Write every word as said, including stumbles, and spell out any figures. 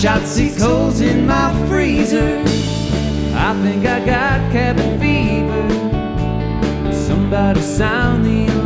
shot six holes in my freezer. I think I got cabin fever. Somebody sound the alarm.